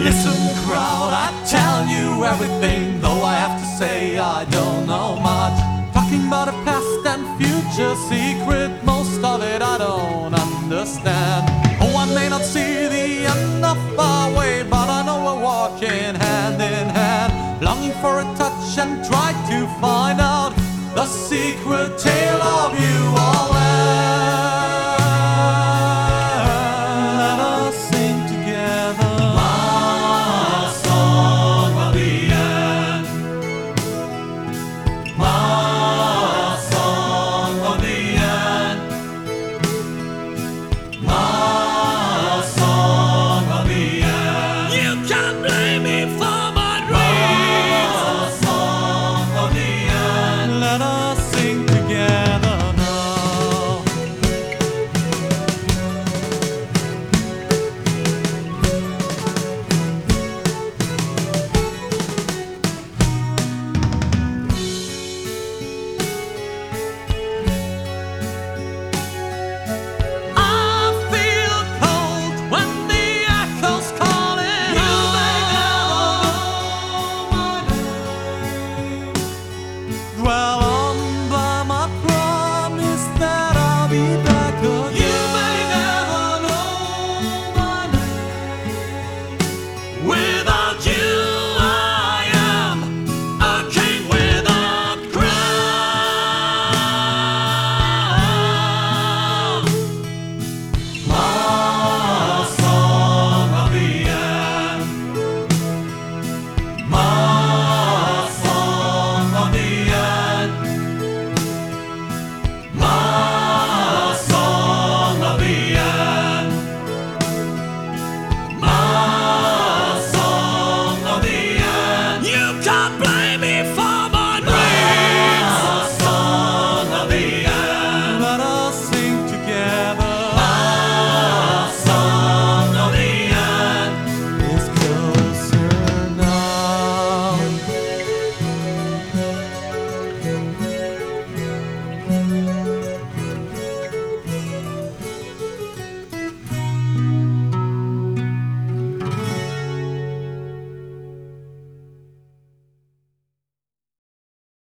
Listen, crowd, I tell you everything, though I have to say I don't know much. Talking about the past and future secret, most of it I don't understand. Oh, I may not see the end of our way, but I know we're walking hand in hand, longing for a touch and try to find out the secret tale of